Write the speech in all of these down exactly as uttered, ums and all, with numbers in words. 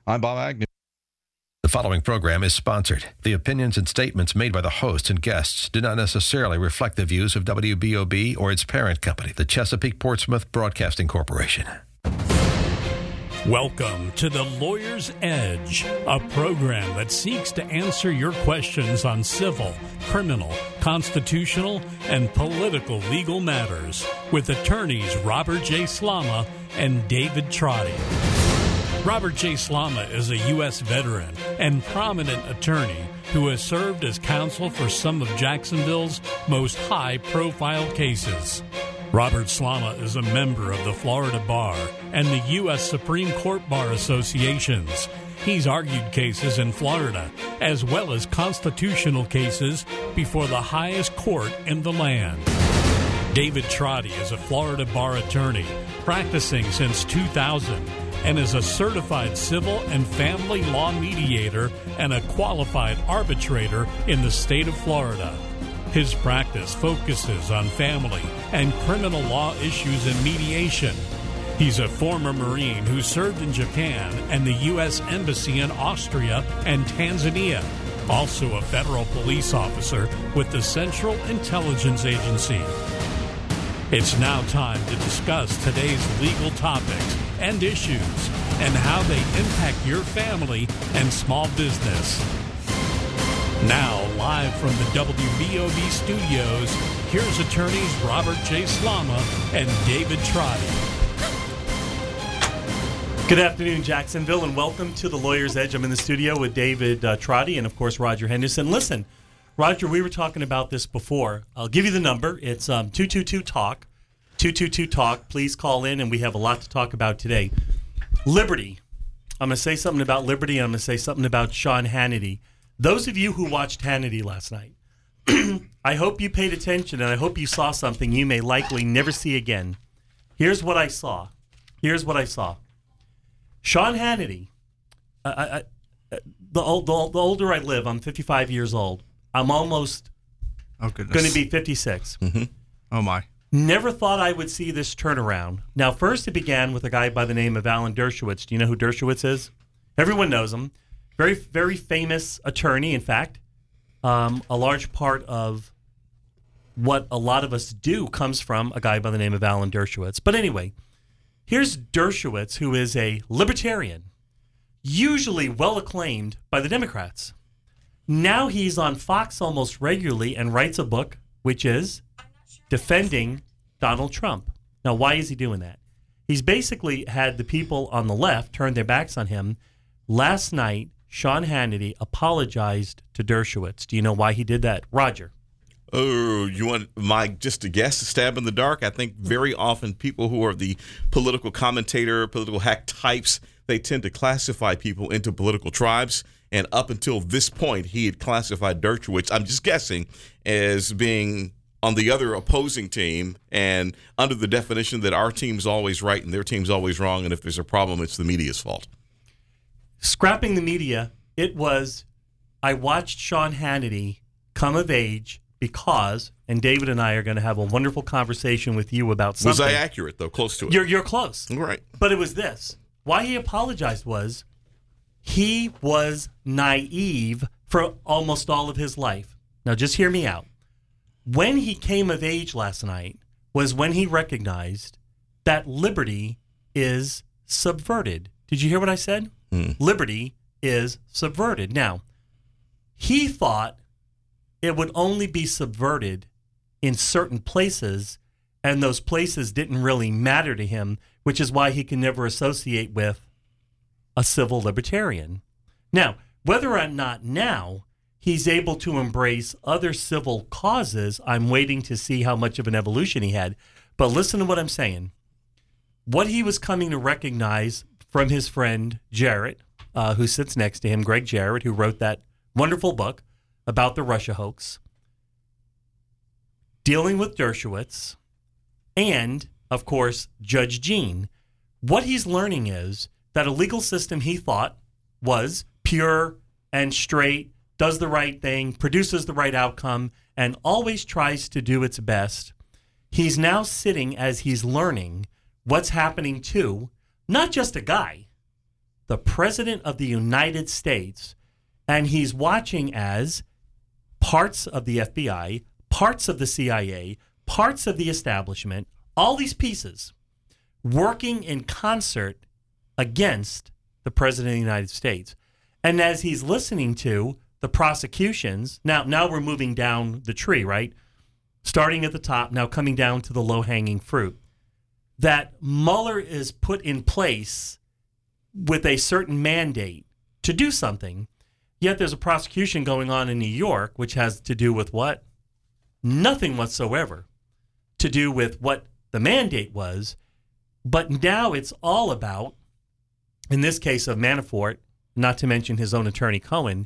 I'm Bob Agnew. The following program is sponsored. The opinions and statements made by the host and guests do not necessarily reflect the views of W B O B or its parent company, the Chesapeake Portsmouth Broadcasting Corporation. Welcome to The Lawyer's Edge, a program that seeks to answer your questions on civil, criminal, constitutional, and political legal matters with attorneys Robert J. Slama and David Trotty. Robert J. Slama is a U S veteran and prominent attorney who has served as counsel for some of Jacksonville's most high-profile cases. Robert Slama is a member of the Florida Bar and the U S Supreme Court Bar Associations. He's argued cases in Florida, as well as constitutional cases before the highest court in the land. David Trotty is a Florida Bar attorney, practicing since two thousand, and is a certified civil and family law mediator and a qualified arbitrator in the state of Florida. His practice focuses on family and criminal law issues and mediation. He's a former Marine who served in Japan and the U S Embassy in Austria and Tanzania. Also a federal police officer with the Central Intelligence Agency. It's now time to discuss today's legal topics and issues and how they impact your family and small business. Now, live from the W B O B studios, here's attorneys Robert J. Slama and David Trotty. Good afternoon, Jacksonville, and welcome to The Lawyer's Edge. I'm in the studio with David uh, Trotty and, of course, Roger Henderson. Listen, Roger, we were talking about this before. I'll give you the number. It's um, two two two talk. two two two talk. Please call in, and we have a lot to talk about today. Liberty. I'm going to say something about Liberty, and I'm going to say something about Sean Hannity. Those of you who watched Hannity last night, I hope you paid attention, and I hope you saw something you may likely never see again. Here's what I saw. Here's what I saw. Sean Hannity, I, I, the, old, the, the older I live, I'm fifty-five years old. I'm almost oh, goodness. going to be fifty-six. Mm-hmm. Oh, my. Never thought I would see this turnaround. Now, first it began with a guy by the name of Alan Dershowitz. Do you know who Dershowitz is? Everyone knows him. Very, very famous attorney, in fact. Um, a large part of what a lot of us do comes from a guy by the name of Alan Dershowitz. But anyway, here's Dershowitz, who is a libertarian, usually well acclaimed by the Democrats. Now he's on Fox almost regularly and writes a book, which is defending Donald Trump. Now, why is he doing that? He's basically had the people on the left turn their backs on him. Last night, Sean Hannity apologized to Dershowitz. Do you know why he did that? Roger. Oh, you want my just a guess, a stab in the dark? I think very often people who are the political commentator, political hack types, they tend to classify people into political tribes. And up until this point, he had classified Dershowitz, I'm just guessing, as being on the other opposing team and under the definition that our team's always right and their team's always wrong. And if there's a problem, it's the media's fault. Scrapping the media, it was, I watched Sean Hannity come of age because, and David and I are going to have a wonderful conversation with you about something. Was I accurate, though? Close to it. You're, you're close. Right. But it was this. Why he apologized was he was naive for almost all of his life. Now, just hear me out. When he came of age last night was when he recognized that liberty is subverted. Did you hear what I said? Mm. Liberty is subverted. Now, he thought it would only be subverted in certain places, and those places didn't really matter to him, which is why he can never associate with a civil libertarian. Now, whether or not now he's able to embrace other civil causes, I'm waiting to see how much of an evolution he had. But listen to what I'm saying. What he was coming to recognize from his friend Jarrett, uh, who sits next to him, Greg Jarrett, who wrote that wonderful book about the Russia hoax, dealing with Dershowitz, and, of course, Judge Jean. What he's learning is that a legal system he thought was pure and straight, does the right thing, produces the right outcome, and always tries to do its best. He's now sitting as he's learning what's happening to not just a guy, the President of the United States, and he's watching as parts of the F B I, parts of the C I A, parts of the establishment, all these pieces working in concert against the President of the United States. And as he's listening to the prosecutions, now, now we're moving down the tree, right? Starting at the top, now coming down to the low-hanging fruit. That Mueller is put in place with a certain mandate to do something, yet there's a prosecution going on in New York, which has to do with what? Nothing whatsoever to do with what the mandate was, but now it's all about, in this case of Manafort, not to mention his own attorney Cohen,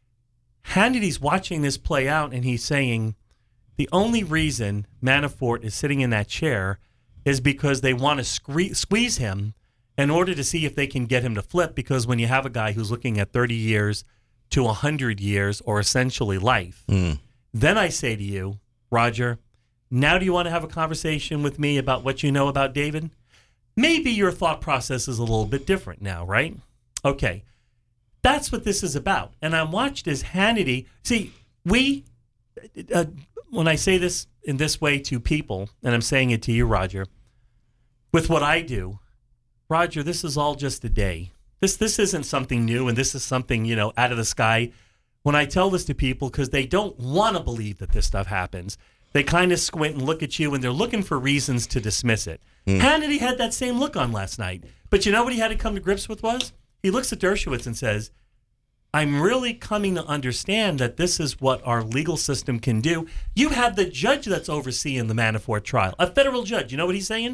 Hannity's watching this play out and he's saying the only reason Manafort is sitting in that chair is because they want to scre- squeeze him in order to see if they can get him to flip, because when you have a guy who's looking at thirty years to one hundred years or essentially life, mm. then I say to you, Roger, now do you want to have a conversation with me about what you know about David? Maybe your thought process is a little bit different now, right? Okay. That's what this is about. And I watched as Hannity. See, we, uh, when I say this in this way to people, and I'm saying it to you, Roger, with what I do, Roger, this is all just a day. This this isn't something new, and this is something, you know, out of the sky. When I tell this to people, because they don't want to believe that this stuff happens, they kind of squint and look at you, and they're looking for reasons to dismiss it. Mm. Hannity had that same look on last night. But you know what he had to come to grips with was? He looks at Dershowitz and says, I'm really coming to understand that this is what our legal system can do. You have the judge that's overseeing the Manafort trial, a federal judge. You know what he's saying?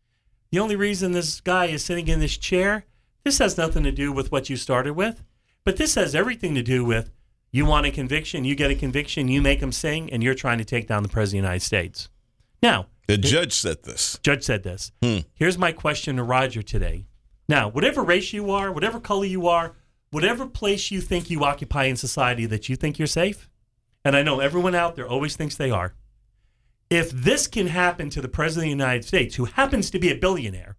The only reason this guy is sitting in this chair, this has nothing to do with what you started with, but this has everything to do with you want a conviction, you get a conviction, you make him sing, and you're trying to take down the President of the United States. Now, the judge said this. Judge said this. Hmm. Here's my question to Roger today. Now, whatever race you are, whatever color you are, whatever place you think you occupy in society that you think you're safe, and I know everyone out there always thinks they are, if this can happen to the President of the United States, who happens to be a billionaire,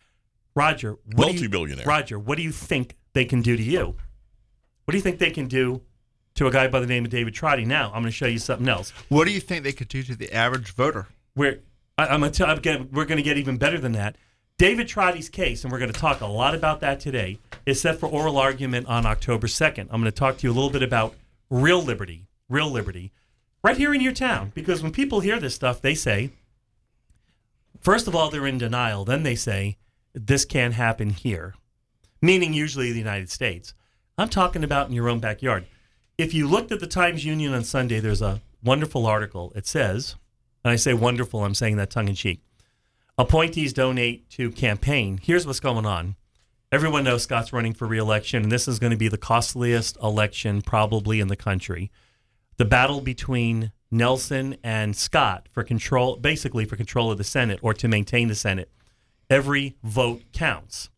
Roger, what multi-billionaire, do you, Roger, what do you think they can do to you? What do you think they can do to a guy by the name of David Trotty? Now, I'm going to show you something else. What do you think they could do to the average voter? We're, I, I'm going to tell, again, we're going to get even better than that. David Trotty's case, and we're going to talk a lot about that today, is set for oral argument on October second. I'm going to talk to you a little bit about real liberty, real liberty, right here in your town. Because when people hear this stuff, they say, first of all, they're in denial. Then they say, this can't happen here, meaning usually the United States. I'm talking about in your own backyard. If you looked at the Times-Union on Sunday, there's a wonderful article. It says, and I say wonderful, I'm saying that tongue-in-cheek, appointees donate to campaign. Here's what's going on. Everyone knows Scott's running for re-election, and this is going to be the costliest election probably in the country. The battle between Nelson and Scott for control, basically for control of the Senate or to maintain the Senate. Every vote counts.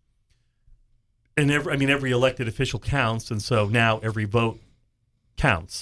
And every, I mean, every elected official counts, and so now every vote counts.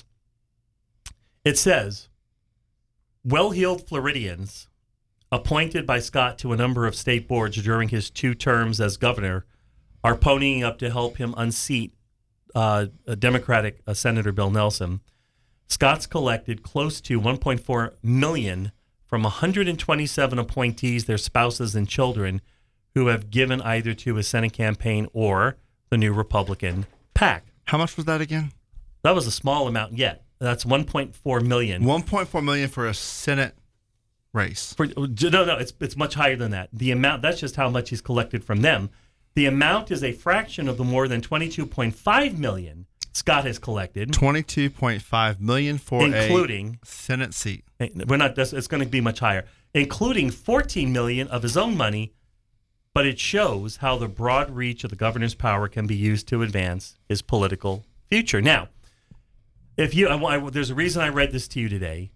It says, well-heeled Floridians appointed by Scott to a number of state boards during his two terms as governor are ponying up to help him unseat uh, a Democratic uh, Senator Bill Nelson. Scott's collected close to one point four million dollars from one hundred twenty-seven appointees, their spouses, and children who have given either to his Senate campaign or the new Republican PAC. How much was that again? That was a small amount yet. That's one point four million dollars. one point four million dollars for a Senate race. For, no, no, it's it's much higher than that. The amount, that's just how much he's collected from them. The amount is a fraction of the more than twenty-two point five million dollars Scott has collected. twenty-two point five million dollars for including, a Senate seat. We're not. It's going to be much higher, including fourteen million dollars of his own money. But it shows how the broad reach of the governor's power can be used to advance his political future. Now, if you, I, I, there's a reason I read this to you today.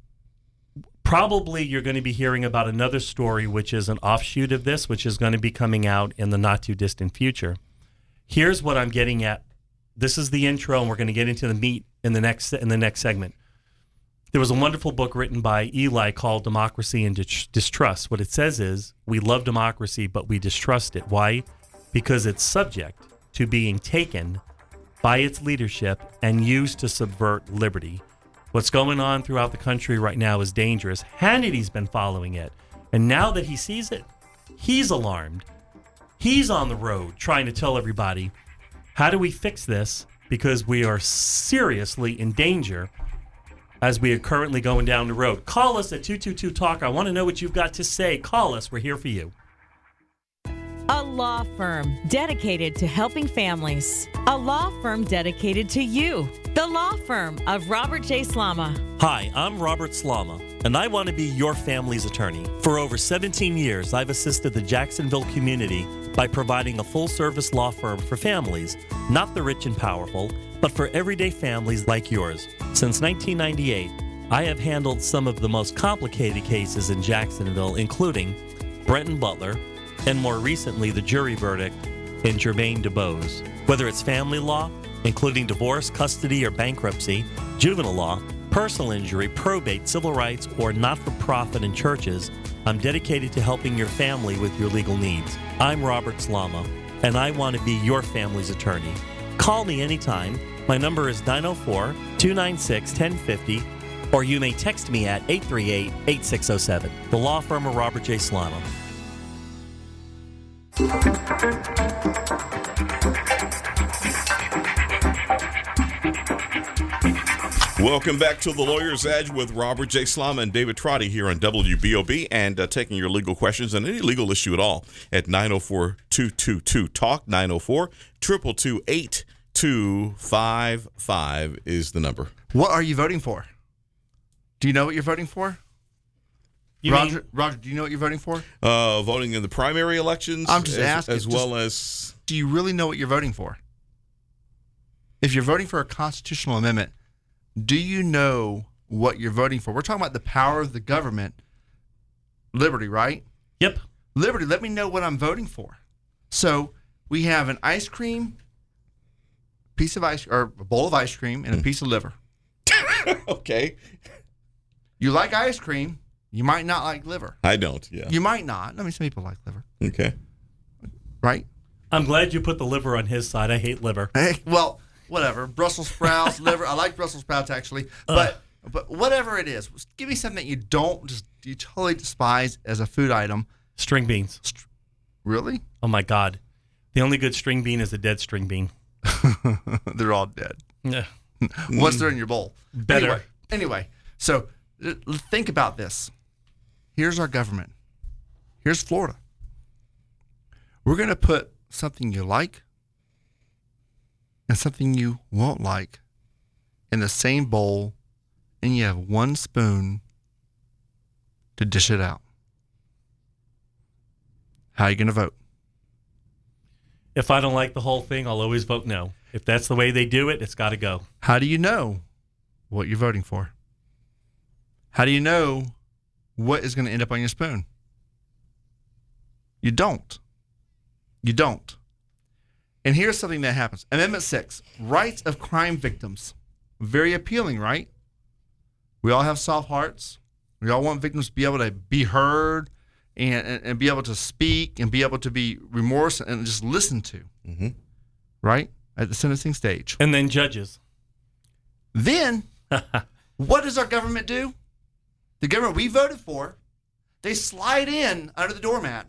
Probably you're going to be hearing about another story, which is an offshoot of this, which is going to be coming out in the not too distant future. Here's what I'm getting at. This is the intro, and we're going to get into the meat in the next in the next segment. There was a wonderful book written by Eli called Democracy and Distrust. What it says is, we love democracy, but we distrust it. Why? Because it's subject to being taken by its leadership and used to subvert liberty. What's going on throughout the country right now is dangerous. Hannity's been following it. And now that he sees it, he's alarmed. He's on the road trying to tell everybody, how do we fix this? Because we are seriously in danger as we are currently going down the road. Call us at two two two talk. I want to know what you've got to say. Call us. We're here for you. A law firm dedicated to helping families. A law firm dedicated to you. The law firm of Robert J. Slama. Hi, I'm Robert Slama, and I want to be your family's attorney. For over seventeen years, I've assisted the Jacksonville community by providing a full-service law firm for families, not the rich and powerful, but for everyday families like yours. Since nineteen ninety-eight, I have handled some of the most complicated cases in Jacksonville, including Brenton Butler, and more recently, the jury verdict in Jermaine DuBose. Whether it's family law, including divorce, custody, or bankruptcy, juvenile law, personal injury, probate, civil rights, or not-for-profit in churches, I'm dedicated to helping your family with your legal needs. I'm Robert Slama, and I want to be your family's attorney. Call me anytime. My number is nine oh four, two nine six, one oh five oh, or you may text me at eight three eight, eight six oh seven. The law firm of Robert J. Slama. Welcome back to The Lawyer's Edge with Robert J. Slama and David Trotty here on W B O B, and uh, taking your legal questions on any legal issue at all at nine oh four, two two two, talk. nine oh four, two two two, eight two five five is the number. What are you voting for? Do you know what you're voting for? You Roger, mean, Roger, do you know what you're voting for? Uh, voting in the primary elections. I'm just as, asking, as just- well as Do you really know what you're voting for? If you're voting for a constitutional amendment, do you know what you're voting for? We're talking about the power of the government. Liberty, right? Yep. Liberty, let me know what I'm voting for. So we have an ice cream, piece of ice, or a bowl of ice cream, and a piece of liver. okay. You like ice cream, you might not like liver. I don't. Yeah. You might not. I mean, some people like liver, Okay. right? I'm glad you put the liver on his side. I hate liver. Hey, well, whatever. Brussels sprouts, liver. I like Brussels sprouts actually, but uh. but whatever it is, give me something that you don't just you totally despise as a food item. String beans. Really? Oh my God. The only good string bean is a dead string bean. They're all dead. Yeah. Once they're in your bowl. Better. Anyway, anyway, so uh, think about this. Here's our government. Here's Florida. We're going to put something you like and something you won't like in the same bowl, and you have one spoon to dish it out. How are you going to vote? If I don't like the whole thing, I'll always vote no. If that's the way they do it, it's got to go. How do you know what you're voting for? How do you know what is going to end up on your spoon? You don't. You don't. And here's something that happens. Amendment six, rights of crime victims. Very appealing, right? We all have soft hearts. We all want victims to be able to be heard and, and, and be able to speak and be able to be remorse and just listen to, Mm-hmm. right? At the sentencing stage. And then judges. Then, what does our government do? The government we voted for, they slide in under the doormat.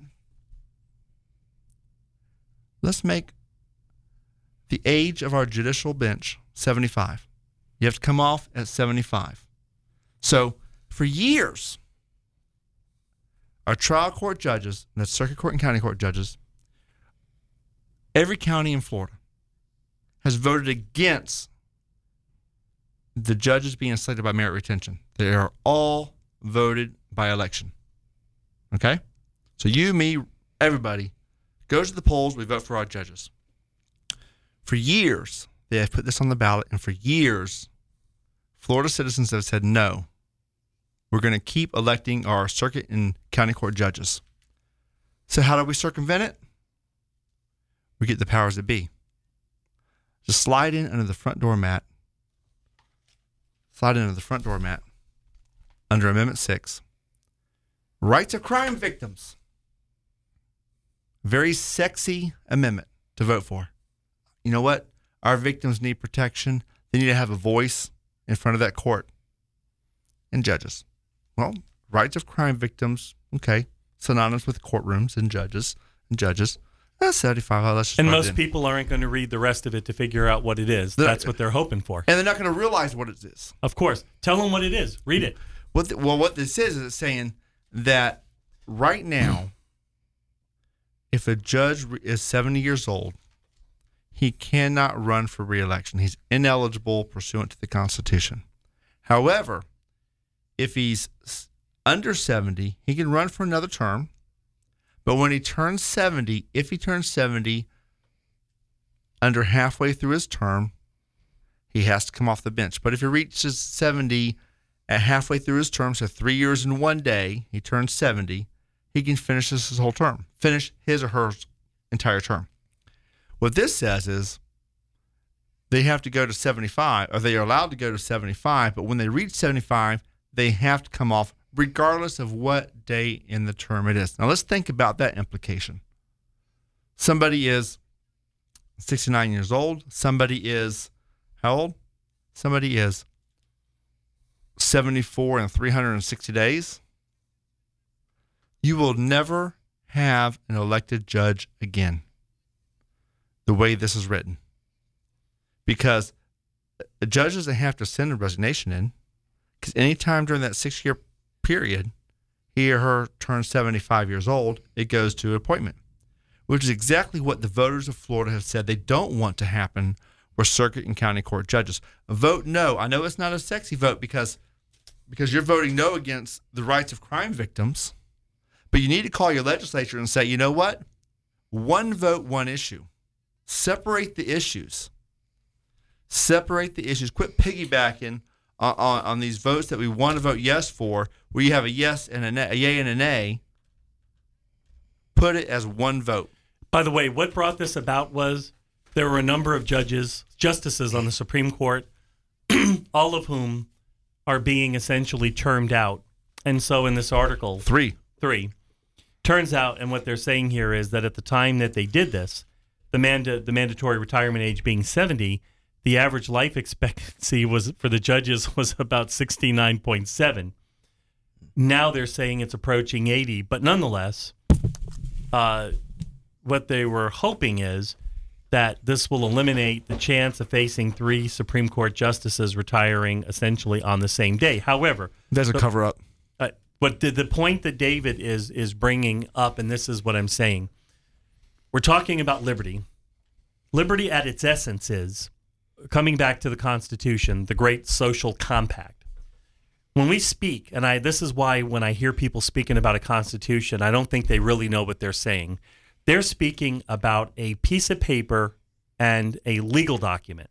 Let's make the age of our judicial bench seventy-five. You have to come off at seventy-five. So, for years, our trial court judges, and the circuit court and county court judges, every county in Florida has voted against the judges being selected by merit retention. They are all voted by election. Okay? So you, me, everybody goes to the polls, we vote for our judges. For years, they have put this on the ballot, and for years, Florida citizens have said, no, we're going to keep electing our circuit and county court judges. So how do we circumvent it? We get the powers that be. Just slide in under the front doormat. Slide in under the front doormat under Amendment six. Rights of crime victims. Very sexy amendment to vote for. you know what? Our victims need protection. They need to have a voice in front of that court. And judges. Well, rights of crime victims, okay, synonymous with courtrooms and judges and judges. That's seventy-five. Oh, let's just and run it most in. people aren't going to read the rest of it to figure out what it is. They're- That's what they're hoping for. And they're not going to realize what it is. Of course. Tell them what it is. Read it. What the, well, what this is is it's saying that right now, if a judge is seventy years old, he cannot run for re-election. He's ineligible pursuant to the Constitution. However, if he's s- under seventy, he can run for another term. But when he turns seventy, if he turns seventy under halfway through his term, he has to come off the bench. But if he reaches seventy at halfway through his term, so three years and one day, he turns seventy, he can finish this his whole term, finish his or her entire term. What this says is they have to go to seventy-five, or they are allowed to go to seventy-five, but when they reach seventy-five, they have to come off regardless of what day in the term it is. Now let's think about that implication. Somebody is sixty-nine years old. Somebody is, how old? Somebody is seventy-four and three hundred sixty days. You will never have an elected judge again, the way this is written. Because the judge doesn't have to send a resignation in, because anytime during that six-year period, he or her turns seventy-five years old, it goes to appointment, which is exactly what the voters of Florida have said they don't want to happen with circuit and county court judges. Vote no. I know it's not a sexy vote because, because you're voting no against the rights of crime victims, but you need to call your legislature and say, you know what? One vote, one issue. Separate the issues. Separate the issues. Quit piggybacking on, on, on these votes that we want to vote yes for, where you have a yes and a, nay, a yay and a nay. Put it as one vote. By the way, what brought this about was there were a number of judges, justices on the Supreme Court, all of whom are being essentially termed out. And so in this article, Three. three, turns out, and what they're saying here is that at the time that they did this, the manda- the mandatory retirement age being seventy, the average life expectancy was for the judges was about sixty-nine point seven. Now they're saying it's approaching eighty, but nonetheless, uh, what they were hoping is that this will eliminate the chance of facing three Supreme Court justices retiring essentially on the same day. However, There's a the- cover up. uh, but the, the point that David is is bringing up, and this is what I'm saying, we're talking about liberty. Liberty at its essence is, coming back to the Constitution, the great social compact. When we speak, and I this is why when I hear people speaking about a Constitution, I don't think they really know what they're saying. They're speaking about a piece of paper and a legal document.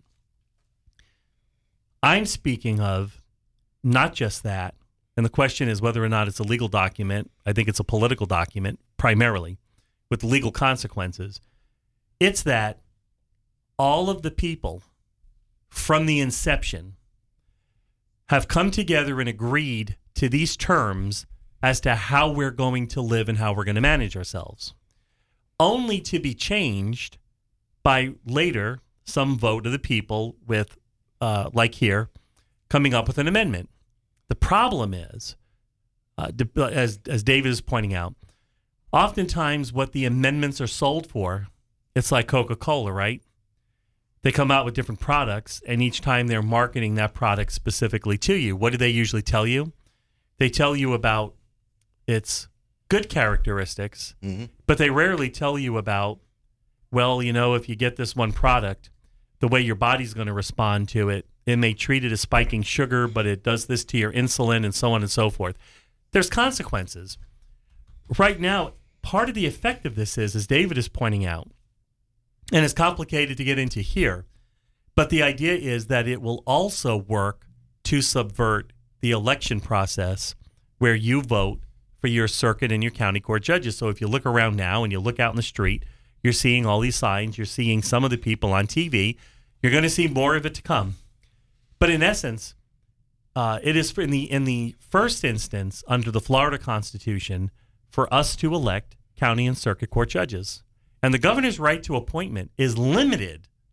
I'm speaking of not just that, and the question is whether or not it's a legal document. I think it's a political document, primarily, with legal consequences. It's that all of the people from the inception have come together and agreed to these terms as to how we're going to live and how we're going to manage ourselves, only to be changed by later some vote of the people with, uh, like here, coming up with an amendment. The problem is, uh, as, as David is pointing out, oftentimes what the amendments are sold for, it's like Coca-Cola, right? They come out with different products, and each time they're marketing that product specifically to you. What do they usually tell you? They tell you about its good characteristics, mm-hmm. but they rarely tell you about, well, you know, if you get this one product, the way your body's going to respond to it, it may treat it as spiking sugar, but it does this to your insulin and so on and so forth. There's consequences. Right now, part of the effect of this is, as David is pointing out, and it's complicated to get into here, but the idea is that it will also work to subvert the election process where you vote for your circuit and your county court judges. So if you look around now and you look out in the street, you're seeing all these signs, you're seeing some of the people on T V, you're going to see more of it to come. But in essence, uh, it is for in the in the first instance under the Florida Constitution for us to elect county and circuit court judges. And the governor's right to appointment is limited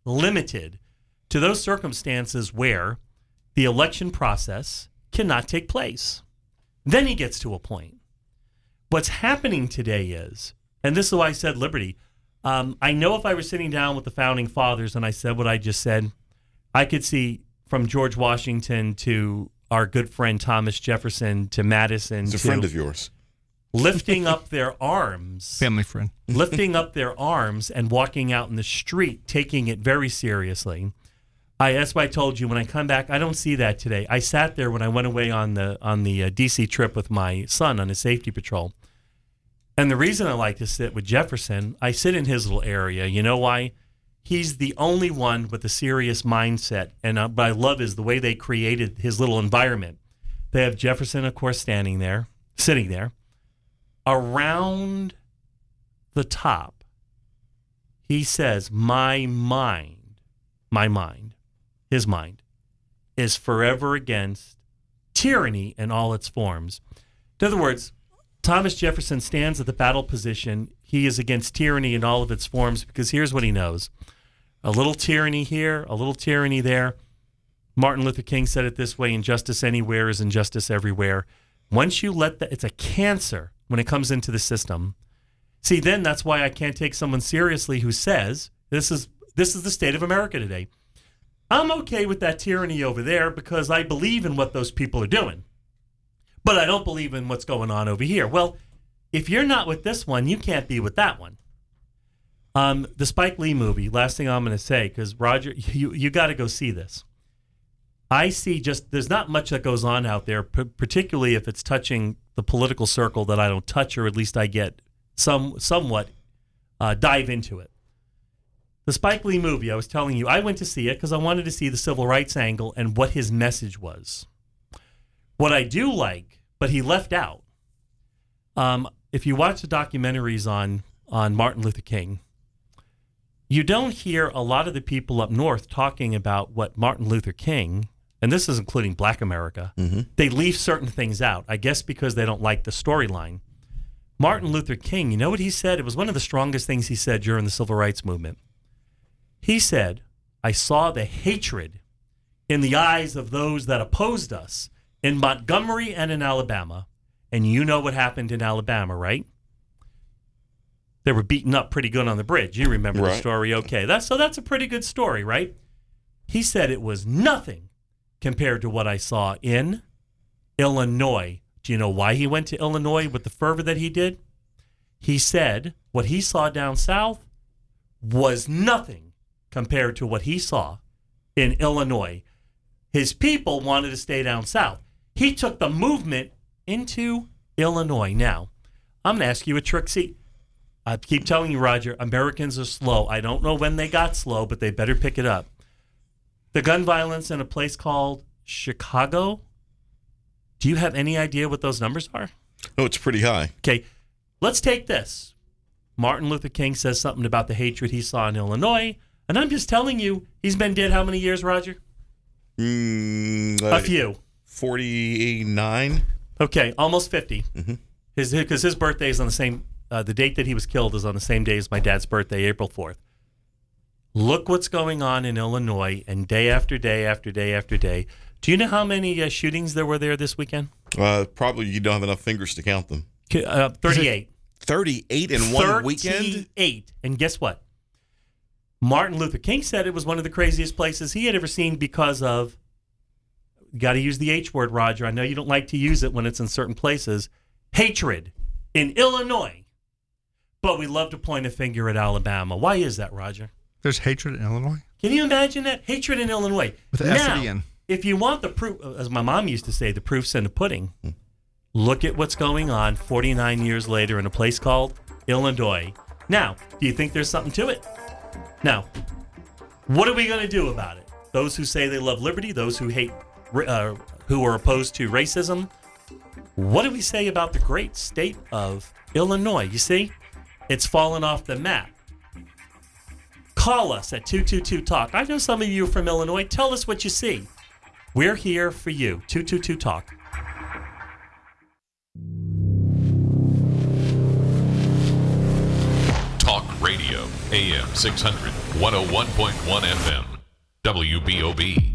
limited to those circumstances where the election process cannot take place. Then he gets to a point. What's happening today is, and this is why I said liberty, um, I know if I were sitting down with the founding fathers and I said what I just said, I could see from George Washington to our good friend Thomas Jefferson to Madison. He's a to friend of yours. Lifting up their arms. Family friend. lifting up their arms and walking out in the street, taking it very seriously. I, that's why I told you when I come back, I don't see that today. I sat there when I went away on the on the uh, D C trip with my son on a safety patrol. And the reason I like to sit with Jefferson, I sit in his little area. You know why? He's the only one with a serious mindset. And uh, what I love is the way they created his little environment. They have Jefferson, of course, standing there, sitting there. Around the top, he says, my mind, my mind, his mind, is forever against tyranny in all its forms. In other words, Thomas Jefferson stands at the battle position. He is against tyranny in all of its forms because here's what he knows. A little tyranny here, a little tyranny there. Martin Luther King said it this way, injustice anywhere is injustice everywhere. Once you let that, it's a cancer when it comes into the system. See, then that's why I can't take someone seriously who says, this is this is the state of America today. I'm okay with that tyranny over there because I believe in what those people are doing. But I don't believe in what's going on over here. Well, if you're not with this one, you can't be with that one. Um, the Spike Lee movie, last thing I'm going to say, because Roger, you, you got to go see this. I see just, there's not much that goes on out there, p- particularly if it's touching the political circle that I don't touch, or at least I get some somewhat uh, dive into it. The Spike Lee movie, I was telling you, I went to see it because I wanted to see the civil rights angle and what his message was. What I do like, but he left out, um, if you watch the documentaries on, on Martin Luther King, you don't hear a lot of the people up north talking about what Martin Luther King, and this is including Black America, mm-hmm. they leave certain things out, I guess because they don't like the storyline. Martin Luther King, you know what he said? It was one of the strongest things he said during the civil rights movement. He said, I saw the hatred in the eyes of those that opposed us in Montgomery and in Alabama. And you know what happened in Alabama, right? They were beaten up pretty good on the bridge. You remember right. the story, okay. That's, so that's a pretty good story, right? He said it was nothing compared to what I saw in Illinois. Do you know why he went to Illinois with the fervor that he did? He said what he saw down south was nothing compared to what he saw in Illinois. His people wanted to stay down south. He took the movement into Illinois. Now, I'm going to ask you a trick. See, I keep telling you, Roger, Americans are slow. I don't know when they got slow, but they better pick it up. The gun violence in a place called Chicago, do you have any idea what those numbers are? Oh, it's pretty high. Okay, let's take this. Martin Luther King says something about the hatred he saw in Illinois, and I'm just telling you, he's been dead how many years, Roger? Mm, uh, a few. forty-nine. Okay, almost fifty. Mm-hmm. His because his birthday is on the same. Uh, the date that he was killed is on the same day as my dad's birthday, April fourth. Look what's going on in Illinois, and day after day after day after day. Do you know how many uh, shootings there were there this weekend? Uh, probably you don't have enough fingers to count them. Uh, thirty-eight. thirty-eight in one weekend? thirty-eight. And guess what? Martin Luther King said it was one of the craziest places he had ever seen because of, you got to use the H word, Roger. I know you don't like to use it when it's in certain places. Hatred in Illinois. But we love to point a finger at Alabama. Why is that, Roger? There's hatred in Illinois? Can you imagine that? Hatred in Illinois. With the now, S at the end. If you want the proof, as my mom used to say, the proof's in the pudding, look at what's going on forty-nine years later in a place called Illinois. Now, do you think there's something to it? Now, what are we going to do about it? Those who say they love liberty, those who hate, uh, who are opposed to racism, what do we say about the great state of Illinois? You see, it's fallen off the map. Call us at two two two talk. I know some of you are from Illinois. Tell us what you see. We're here for you. two two two talk. Talk Radio, A M six hundred, one oh one point one F M, W B O B.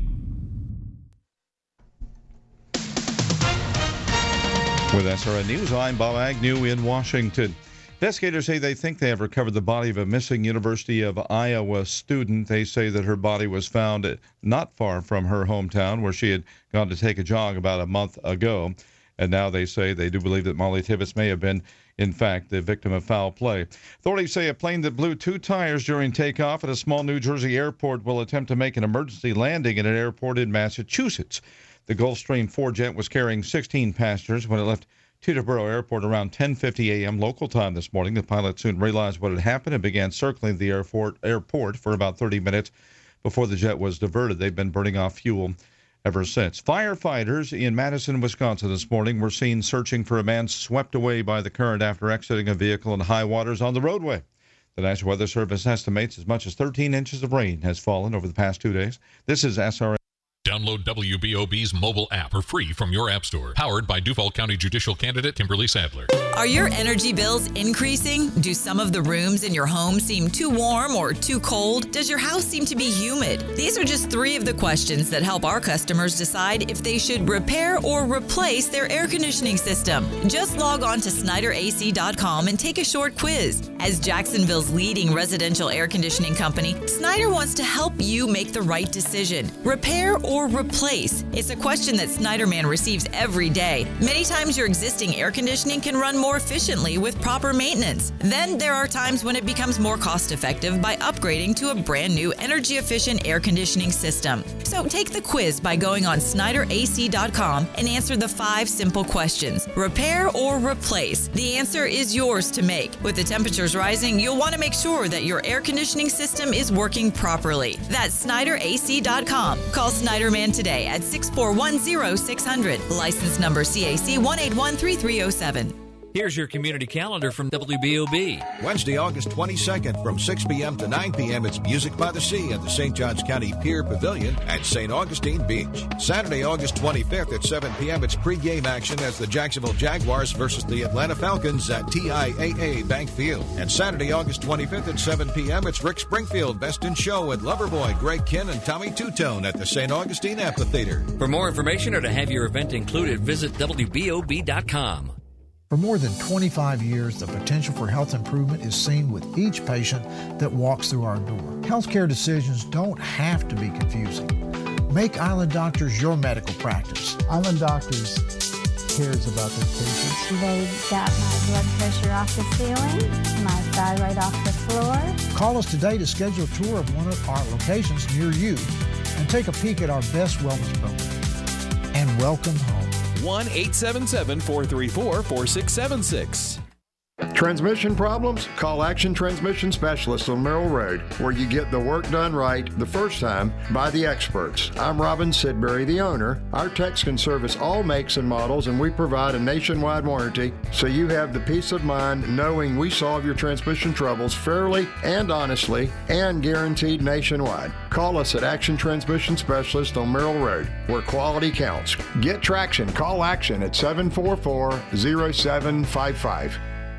With S R N News, I'm Bob Agnew in Washington. Investigators say they think they have recovered the body of a missing University of Iowa student. They say that her body was found not far from her hometown, where she had gone to take a jog about a month ago. And now they say they do believe that Molly Tibbetts may have been, in fact, the victim of foul play. Authorities say a plane that blew two tires during takeoff at a small New Jersey airport will attempt to make an emergency landing at an airport in Massachusetts. The Gulfstream four jet was carrying sixteen passengers when it left Teterboro Airport around ten fifty a.m. local time this morning. The pilot soon realized what had happened and began circling the airport, airport for about thirty minutes before the jet was diverted. They've been burning off fuel ever since. Firefighters in Madison, Wisconsin this morning were seen searching for a man swept away by the current after exiting a vehicle in high waters on the roadway. The National Weather Service estimates as much as thirteen inches of rain has fallen over the past two days. This is S R N. Download W B O B's mobile app for free from your app store. Powered by Duval County Judicial Candidate Kimberly Sadler. Are your energy bills increasing? Do some of the rooms in your home seem too warm or too cold? Does your house seem to be humid? These are just three of the questions that help our customers decide if they should repair or replace their air conditioning system. Just log on to Snyder A C dot com and take a short quiz. As Jacksonville's leading residential air conditioning company, Snyder wants to help you make the right decision. Repair or replace? It's a question that Snyderman receives every day. Many times your existing air conditioning can run more efficiently with proper maintenance. Then there are times when it becomes more cost-effective by upgrading to a brand new energy-efficient air conditioning system. So take the quiz by going on Snyder A C dot com and answer the five simple questions. Repair or replace? The answer is yours to make. With the temperatures rising, you'll want to make sure that your air conditioning system is working properly. That's Snyder A C dot com. Call Snyderman today at six four one zero six hundred. License number C A C one eight one three three zero seven. Here's your community calendar from W B O B. Wednesday, August twenty-second from six p.m. to nine p.m. It's Music by the Sea at the Saint Johns County Pier Pavilion at Saint Augustine Beach. Saturday, August twenty-fifth at seven p.m. It's pregame action as the Jacksonville Jaguars versus the Atlanta Falcons at T I A A Bank Field. And Saturday, August twenty-fifth at seven p.m. it's Rick Springfield Best in Show at Loverboy, Greg Kinn, and Tommy Two-Tone at the Saint Augustine Amphitheater. For more information or to have your event included, visit W B O B dot com. For more than twenty-five years, the potential for health improvement is seen with each patient that walks through our door. Healthcare decisions don't have to be confusing. Make Island Doctors your medical practice. Island Doctors cares about their patients. They got my blood pressure off the ceiling, my thyroid off the floor. Call us today to schedule a tour of one of our locations near you and take a peek at our best wellness program. And welcome home. one eight seven seven, four three four, four six seven six. Transmission problems? Call Action Transmission Specialists on Merrill Road, where you get the work done right the first time by the experts. I'm Robin Sidbury, the owner. Our techs can service all makes and models, and we provide a nationwide warranty, so you have the peace of mind knowing we solve your transmission troubles fairly and honestly and guaranteed nationwide. Call us at Action Transmission Specialist on Merrill Road, where quality counts. Get traction. Call Action at seven four four, zero seven five five.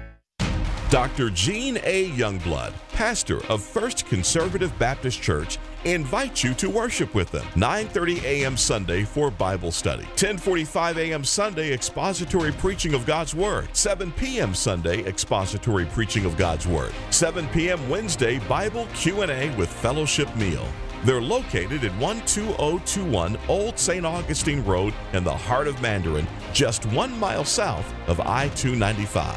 Doctor Gene A. Youngblood, pastor of First Conservative Baptist Church, invites you to worship with them. nine thirty a.m. Sunday for Bible study. ten forty-five a.m. Sunday expository preaching of God's Word. seven p.m. Sunday expository preaching of God's Word. seven p.m. Wednesday Bible Q and A with fellowship meal. They're located at one two zero two one Old Saint Augustine Road in the heart of Mandarin, just one mile south of I two ninety-five.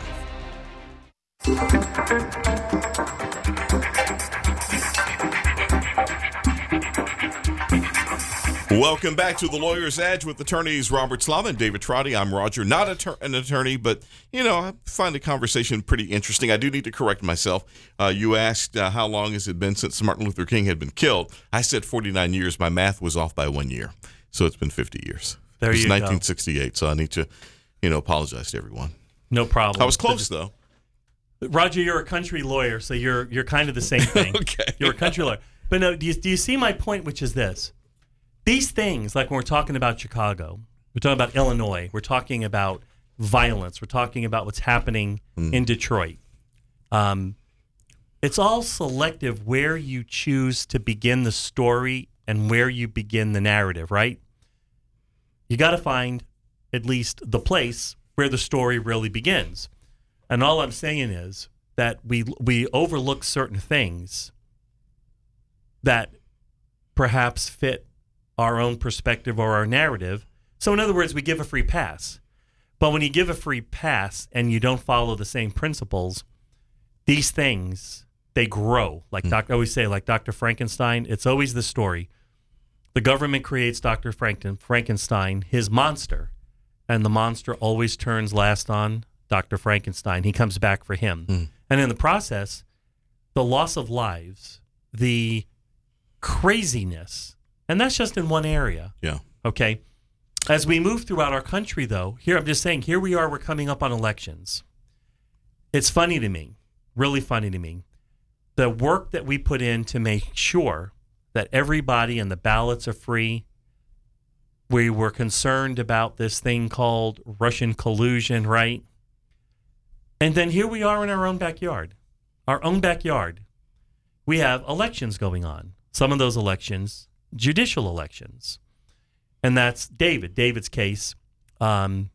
Welcome back to the Lawyer's Edge with attorneys Robert Slava and David Trotty. I'm Roger, not a, an attorney, but, you know, I find the conversation pretty interesting. I do need to correct myself. Uh, you asked uh, how long has it been since Martin Luther King had been killed. I said forty-nine years. My math was off by one year. So it's been fifty years. There it was you nineteen sixty-eight, go. So I need to, you know, apologize to everyone. No problem. I was close, though. Roger, you're a country lawyer, so you're you're kind of the same thing. Okay. You're a country lawyer. But no, do you, do you see my point, which is this? These things, like when we're talking about Chicago, we're talking about Illinois, we're talking about violence, we're talking about what's happening mm. in Detroit. Um, It's all selective where you choose to begin the story and where you begin the narrative, right? You got to find at least the place where the story really begins. And all I'm saying is that we we overlook certain things that perhaps fit our own perspective or our narrative. So in other words, we give a free pass. But when you give a free pass and you don't follow the same principles, these things, they grow. Like doc, I always say, like Doctor Frankenstein, it's always the story. The government creates Doctor Franken, Frankenstein, his monster, and the monster always turns last on Doctor Frankenstein. He comes back for him. Mm. And in the process, the loss of lives, the craziness, and that's just in one area. Yeah. Okay. As we move throughout our country, though, here I'm just saying, here we are, we're coming up on elections. It's funny to me, really funny to me, the work that we put in to make sure that everybody and the ballots are free. We were concerned about this thing called Russian collusion, right? And then here we are in our own backyard, our own backyard. We have elections going on. Some of those elections, judicial elections. And that's David. David's case, um,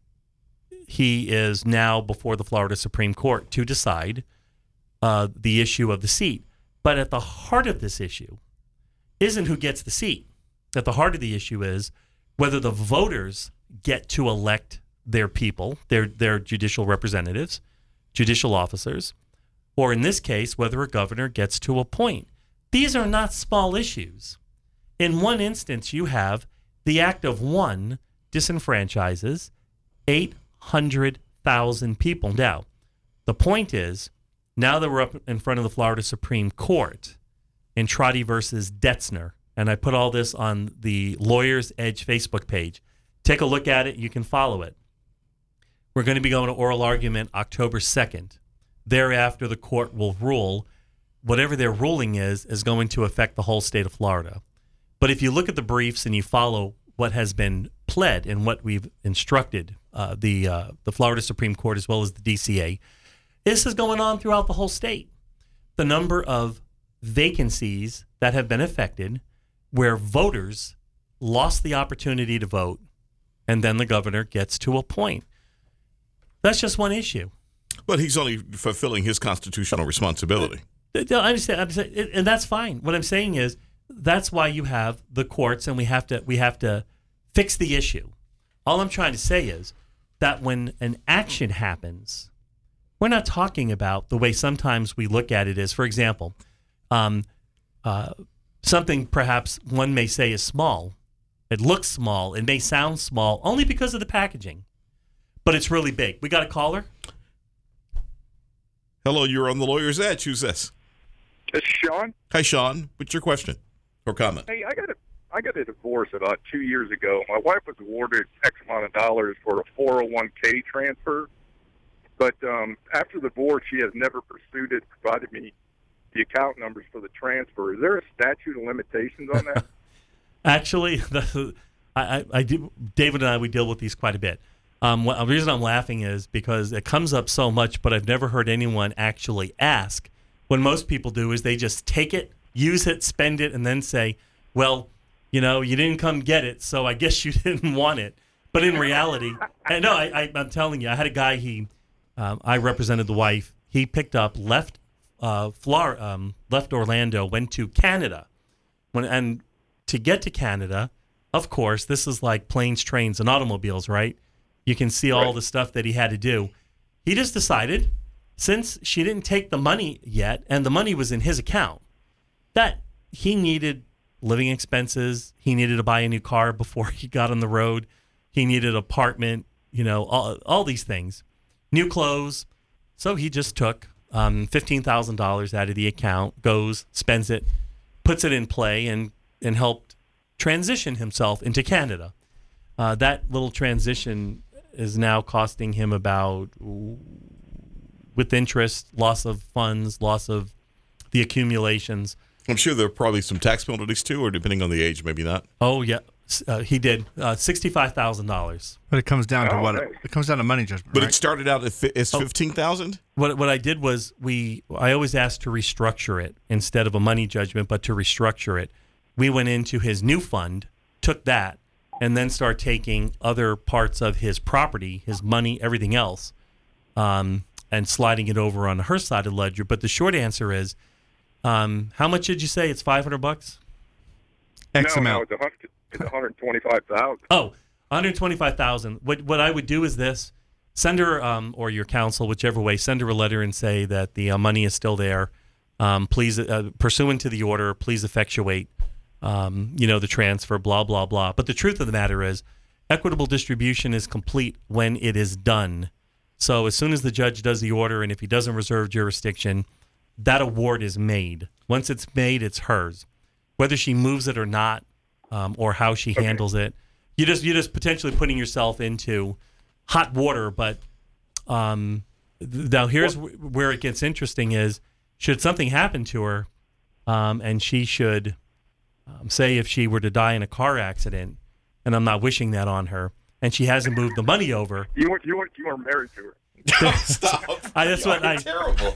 he is now before the Florida Supreme Court to decide uh, the issue of the seat. But at the heart of this issue isn't who gets the seat. At the heart of the issue is whether the voters get to elect their people, their their judicial representatives, judicial officers, or in this case, whether a governor gets to appoint. These are not small issues. In one instance, you have the act of one disenfranchises eight hundred thousand people. Now, the point is, now that we're up in front of the Florida Supreme Court in Trotty versus Detzner, and I put all this on the Lawyers Edge Facebook page. Take a look at it. You can follow it. We're going to be going to oral argument October second. Thereafter, the court will rule. Whatever their ruling is, is going to affect the whole state of Florida. But if you look at the briefs and you follow what has been pled and what we've instructed uh, the uh, the Florida Supreme Court as well as the D C A, this is going on throughout the whole state. The number of vacancies that have been affected where voters lost the opportunity to vote and then the governor gets to appoint. That's just one issue. But he's only fulfilling his constitutional responsibility. I understand, I'm saying, and that's fine. What I'm saying is that's why you have the courts, and we have to we have to fix the issue. All I'm trying to say is that when an action happens, we're not talking about the way sometimes we look at it as, for example, um, uh, something perhaps one may say is small. It looks small. It may sound small only because of the packaging, but it's really big. We got a caller? Hello, you're on the Lawyer's Edge. Who's this? It's Sean. Hi, Sean. What's your question or comment? Hey, I got a I got a divorce about two years ago. My wife was awarded X amount of dollars for a four oh one k transfer, but um, after the divorce, she has never pursued it, provided me the account numbers for the transfer. Is there a statute of limitations on that? Actually, the, I, I, I do, David and I, we deal with these quite a bit. Um, what, the reason I'm laughing is because it comes up so much, but I've never heard anyone actually ask. What most people do is they just take it, use it, spend it, and then say, well, you know, you didn't come get it, so I guess you didn't want it. But in reality, and no, I, I, I'm telling you, I had a guy, he, um, I represented the wife. He picked up, left uh, Florida, um, left Orlando, went to Canada. When And to get to Canada, of course, this is like planes, trains, and automobiles, right? You can see all right. the stuff that he had to do. He just decided, since she didn't take the money yet, and the money was in his account, that he needed living expenses. He needed to buy a new car before he got on the road. He needed an apartment, you know, all, all these things. New clothes. So he just took um, fifteen thousand dollars out of the account, goes, spends it, puts it in play, and, and helped transition himself into Canada. Uh, that little transition is now costing him about, with interest, loss of funds, loss of the accumulations. I'm sure there are probably some tax penalties too, or depending on the age, maybe not. Oh, yeah. Uh, he did uh, sixty-five thousand dollars. But it comes down to Oh, what? okay. It comes down to money judgment. But right? it started out at fi- as Oh. fifteen thousand. What what I did was we I always asked to restructure it instead of a money judgment, but to restructure it. We went into his new fund, took that, and then start taking other parts of his property, his money, everything else, um, and sliding it over on her side of the ledger. But the short answer is, um, how much did you say? It's five hundred bucks. X no, amount. no, it's, a hundred, it's one hundred twenty-five thousand. Oh, one hundred twenty-five thousand. What what I would do is this: send her um, or your counsel, whichever way, send her a letter and say that the uh, money is still there. Um, please, uh, pursuant to the order, please effectuate, um, you know, the transfer. Blah blah blah. But the truth of the matter is, equitable distribution is complete when it is done. So as soon as the judge does the order, and if he doesn't reserve jurisdiction, that award is made. Once it's made, it's hers. Whether she moves it or not, um, or how she Okay. handles it, you just you're just potentially putting yourself into hot water. But um, th- now here's w- where it gets interesting: is should something happen to her, um, and she should um, say if she were to die in a car accident, and I'm not wishing that on her, and she hasn't moved the money over. You weren't, you weren't, you weren't married to her. Stop. I, that's what I. Terrible.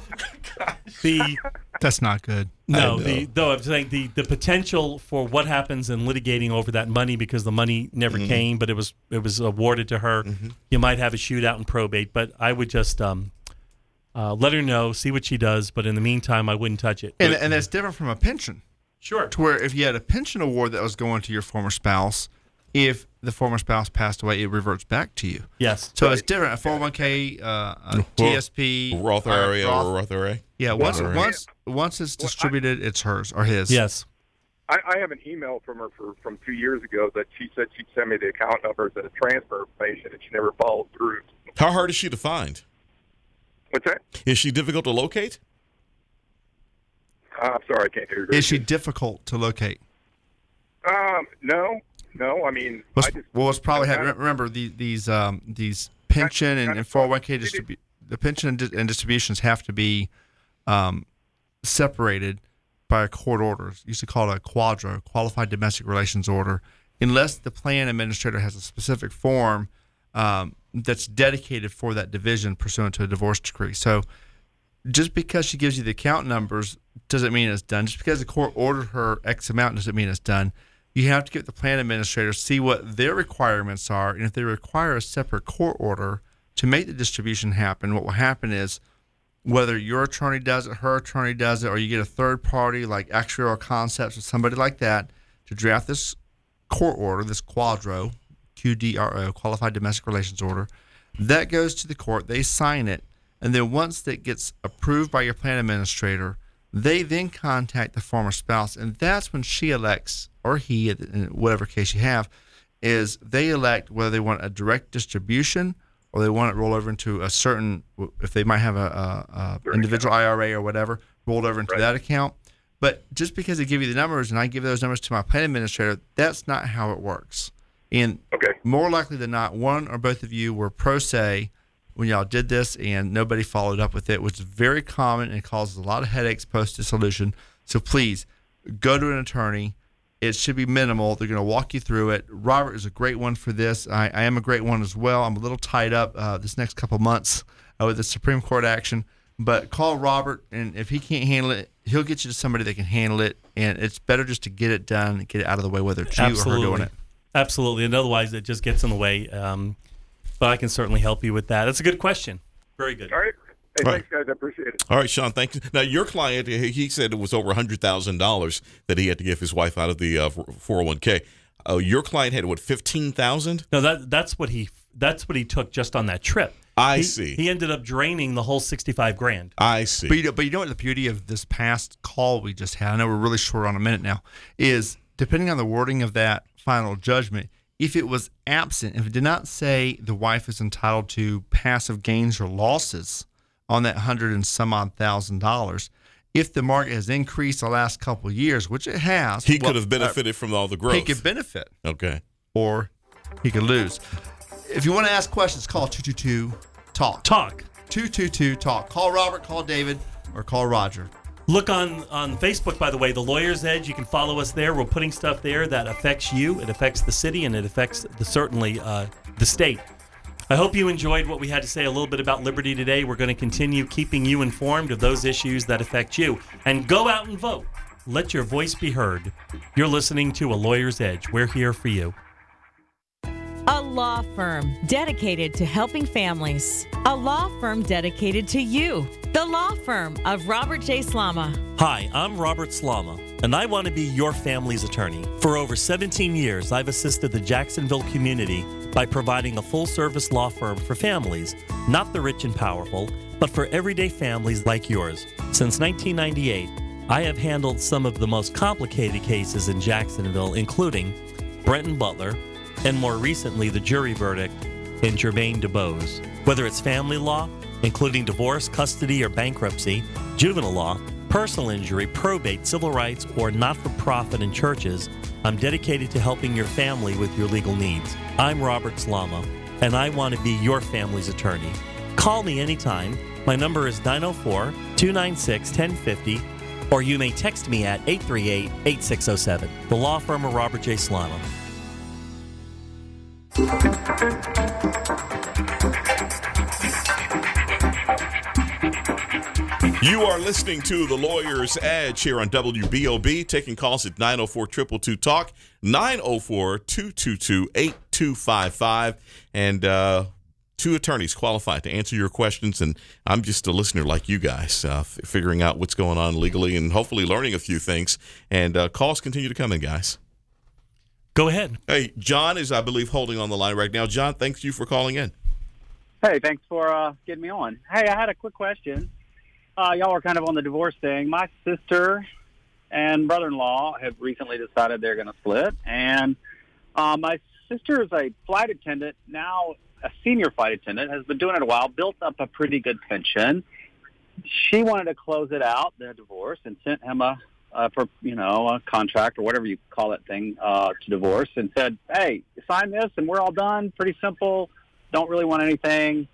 The That's not good. No, I know. the though I'm saying the, the potential for what happens in litigating over that money because the money never Mhm. came, but it was it was awarded to her. Mhm. You might have a shootout in probate, but I would just um, uh, let her know, see what she does. But in the meantime, I wouldn't touch it. And, and that's different from a pension. Sure. To where if you had a pension award that was going to your former spouse, if the former spouse passed away, it reverts back to you. Yes. So it's different. A four oh one k, uh, a T S P, Roth uh, I R A Roth- or Roth I R A. Yeah, once Roth I R A. once once it's distributed, it's hers or his. Yes. I, I have an email from her for, from two years ago that she said she'd send me the account numbers and a transfer information, and she never followed through. How hard is she to find? What's that? Is she difficult to locate? Uh, I'm sorry, I can't hear you. Is she difficult to locate? Um, no, no. I mean, What's, I just, well, it's probably had, remember the, these um, these pension and, and four oh one k distribu- the pension and, di- and distributions have to be um, separated by a court order. It's usually called a quadro, qualified domestic relations order, unless the plan administrator has a specific form um, that's dedicated for that division pursuant to a divorce decree. So just because she gives you the account numbers doesn't mean it's done. Just because the court ordered her X amount doesn't mean it's done. You have to get the plan administrator, see what their requirements are, and if they require a separate court order to make the distribution happen, what will happen is whether your attorney does it, her attorney does it, or you get a third party like Actuarial Concepts or somebody like that to draft this court order, this quadro, Q D R O, Qualified Domestic Relations Order, that goes to the court, they sign it, and then once that gets approved by your plan administrator, they then contact the former spouse, and that's when she elects, or he, in whatever case you have, is they elect whether they want a direct distribution or they want it roll over into a certain, if they might have a, a, a individual I R A or whatever, rolled over into that account. But just because they give you the numbers and I give those numbers to my plan administrator, that's not how it works. And more likely than not, one or both of you were pro se when y'all did this and nobody followed up with it, which is very common and causes a lot of headaches post-dissolution. So please, go to an attorney. It should be minimal. They're going to walk you through it. Robert is a great one for this. I, I am a great one as well. I'm a little tied up uh, this next couple months uh, with the Supreme Court action. But call Robert, and if he can't handle it, he'll get you to somebody that can handle it. And it's better just to get it done and get it out of the way, whether it's you Absolutely. or her doing it. Absolutely. And otherwise, it just gets in the way. Um, but I can certainly help you with that. It's a good question. Very good. All right. Hey, All thanks, guys. I appreciate it. All right, Sean, thank you. Now, your client, he said it was over one hundred thousand dollars that he had to give his wife out of the uh, four oh one k. Uh, your client had, what, fifteen thousand dollars? No, that that's what he that's what he took just on that trip. I He- see. He ended up draining the whole sixty-five grand. I see. But you, know, but you know what the beauty of this past call we just had, I know we're really short on a minute now, is depending on the wording of that final judgment, if it was absent, if it did not say the wife is entitled to passive gains or losses on that hundred and some odd thousand dollars, if the market has increased the last couple of years, which it has, He well, could have benefited uh, from all the growth. He could benefit. Okay. Or he could lose. If you want to ask questions, call two two two talk. Talk. two two two talk. Call Robert, call David, or call Roger. Look on, on Facebook, by the way, The Lawyer's Edge. You can follow us there. We're putting stuff there that affects you, it affects the city, and it affects the, certainly uh, the state. I hope you enjoyed what we had to say a little bit about liberty today. We're going to continue keeping you informed of those issues that affect you. And go out and vote. Let your voice be heard. You're listening to A Lawyer's Edge. We're here for you. A law firm dedicated to helping families. A law firm dedicated to you. The law firm of Robert J. Slama. Hi, I'm Robert Slama, and I want to be your family's attorney. For over seventeen years, I've assisted the Jacksonville community by providing a full-service law firm for families, not the rich and powerful, but for everyday families like yours. Since nineteen ninety-eight, I have handled some of the most complicated cases in Jacksonville, including Brenton Butler, and more recently, the jury verdict in Jermaine DuBose. Whether it's family law, including divorce, custody, or bankruptcy, juvenile law, personal injury, probate, civil rights, or not-for-profit and churches, I'm dedicated to helping your family with your legal needs. I'm Robert Slama, and I want to be your family's attorney. Call me anytime. My number is nine oh four, two nine six, one oh five oh, or you may text me at eight three eight, eight six oh seven. The law firm of Robert J. Slama. You are listening to The Lawyer's Edge here on W B O B, taking calls at nine oh four, two two two, talk, nine oh four, two two two, eight two five five, and uh, two attorneys qualified to answer your questions, and I'm just a listener like you guys, uh, f- figuring out what's going on legally and hopefully learning a few things, and uh, calls continue to come in, guys. Go ahead. Hey, John is, I believe, holding on the line right now. John, thanks you for calling in. Hey, thanks for uh, getting me on. Hey, I had a quick question. Uh, y'all were kind of on the divorce thing. My sister and brother-in-law have recently decided they're going to split, and uh, my sister is a flight attendant, now a senior flight attendant, has been doing it a while, built up a pretty good pension. She wanted to close it out, the divorce, and sent him a Uh, for, you know, a contract or whatever you call that thing uh, to divorce, and said, hey, sign this and we're all done. Pretty simple. Don't really want anything.